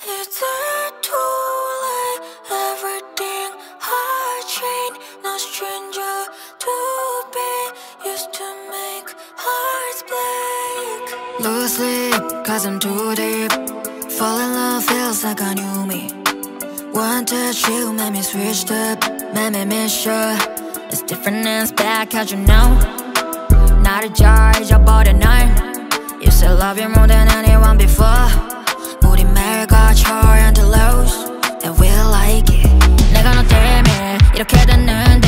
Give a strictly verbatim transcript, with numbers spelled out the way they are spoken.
Is it too late? Everything I changed. No stranger to be used to make hearts break. Lose sleep, cause I'm too deep. Fall in love feels like a new me. One touch you made me switch up, made me miss you. It's different and it's bad, cause you know not a jar, 잊어버려 날. You said love you more than anyone before. 우리 매일 거쳐 until lows, and we like it. 내가 너 때문에 이렇게 됐는데